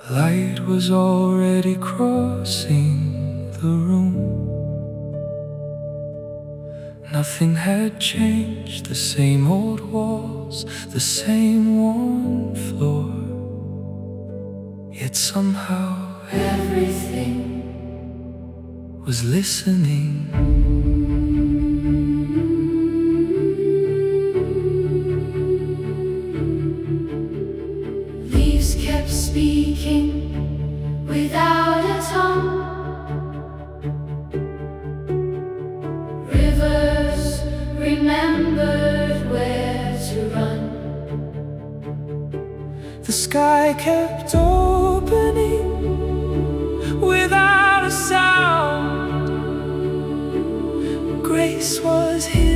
Light was already crossing the room. Nothing had changed, the same old walls, the same worn floor. Yet somehow everything was listening. Leaves kept speaking without a tongue. Rivers remembered where to run. The sky kept opening without a sound. Grace was here.